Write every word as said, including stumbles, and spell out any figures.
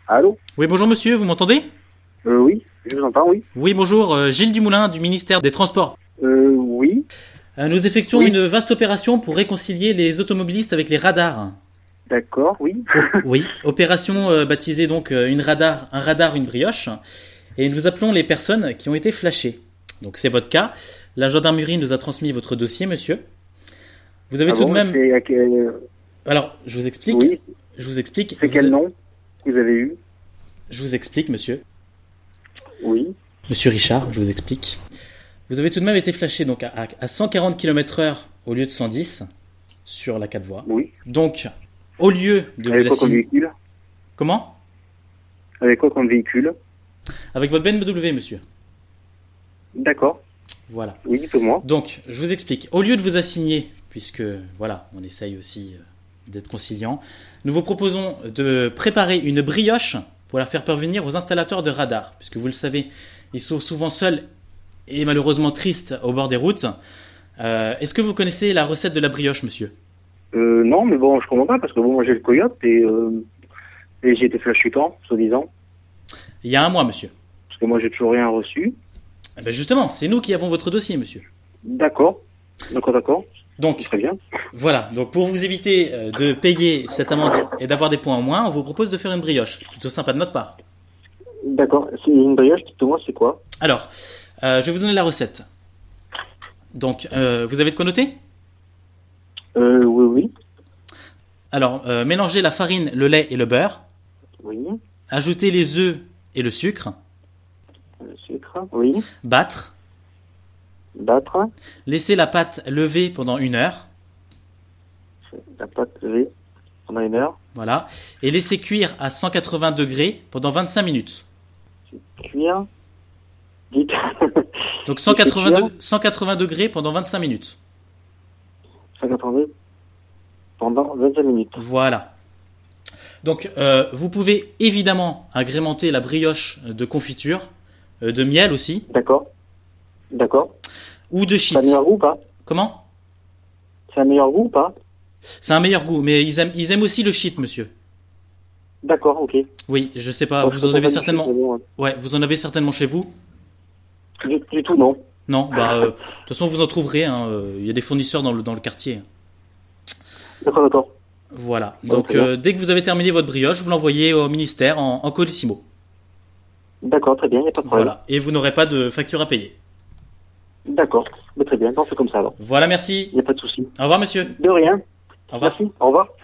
Allô? Oui, bonjour monsieur, vous m'entendez? Euh, oui, je vous entends, oui. Oui, bonjour, euh, Gilles Dumoulin du ministère des Transports. Euh, oui. Euh, nous effectuons Oui. une vaste opération pour réconcilier les automobilistes avec les radars. D'accord, oui. O- oui, opération euh, baptisée donc euh, une radar, un radar, une brioche. Et nous appelons les personnes qui ont été flashées. Donc c'est votre cas. La gendarmerie nous a transmis votre dossier, monsieur. Vous avez Ah tout bon, de même... c'est à quel... Alors, je vous explique. Oui, Je vous explique. c'est Vous quel a- nom que vous avez eu? Je vous explique, monsieur. Oui. Monsieur Richard, je vous explique. Vous avez tout de même été flashé donc à, à- à cent quarante kilomètres heure au lieu de cent dix sur la quatre voies. Oui. Donc, au lieu de Avec vous quoi comme assigner... véhicule? Comment? Avec quoi comme véhicule? Avec votre B M W, monsieur. D'accord. Voilà. Oui, dites-moi. Donc, je vous explique. Au lieu de vous assigner, puisque, voilà, on essaye aussi euh, d'être conciliant, nous vous proposons de préparer une brioche pour la faire parvenir aux installateurs de radars. Puisque vous le savez, ils sont souvent seuls et malheureusement tristes au bord des routes. Euh, est-ce que vous connaissez la recette de la brioche, monsieur? Euh, non, mais bon, je comprends pas, parce que bon, moi j'ai le coyote et, euh, et j'ai été flashé quand, soi-disant? Il y a un mois, monsieur. Parce que moi j'ai toujours rien reçu. Eh ben justement, c'est nous qui avons votre dossier, monsieur. D'accord. D'accord, d'accord. Donc, Très bien. voilà. Donc, pour vous éviter euh, de payer cette amende et d'avoir des points en moins, on vous propose de faire une brioche. Plutôt sympa de notre part. D'accord. C'est une brioche, dites-moi, c'est quoi? Alors, euh, je vais vous donner la recette. Donc, euh, vous avez de quoi noter? Euh, oui, oui. Alors, euh, mélangez la farine, le lait et le beurre. Oui. Ajoutez les œufs et le sucre. Le sucre, oui. Battre. Battre. Laissez la pâte lever pendant une heure. La pâte levée pendant une heure. Voilà. Et laissez cuire à cent quatre-vingts degrés pendant vingt-cinq minutes. Cuire. Dites. Donc, cent quatre-vingts, cuire. de- cent quatre-vingts degrés pendant vingt-cinq minutes. cent quatre-vingts pendant vingt-cinq minutes. Voilà. Donc, euh, vous pouvez évidemment agrémenter la brioche de confiture, euh, de miel aussi, D'accord. D'accord. ou de C'est shit. un meilleur goût ou pas? Comment? C'est un meilleur goût ou pas? C'est un meilleur goût, mais ils aiment, ils aiment aussi le shit, monsieur. D'accord, ok. Oui, je sais pas, Bon, vous je en comprends avez pas du certainement. tout, mais bon, Ouais, vous en avez certainement chez vous. Du, du tout, non. Non, bah, euh, de toute façon, vous en trouverez. hein, euh, Il y a des fournisseurs dans le dans le quartier. D'accord, d'accord. Voilà. Ouais, Donc, très bien. euh, dès que vous avez terminé votre brioche, vous l'envoyez au ministère en, en colissimo. D'accord, très bien, il n'y a pas de problème. Voilà. Et vous n'aurez pas de facture à payer. D'accord. Mais très bien, on fait comme ça alors. Voilà, merci. Il n'y a pas de souci. Au revoir, monsieur. De rien. Au revoir. Merci. Au revoir.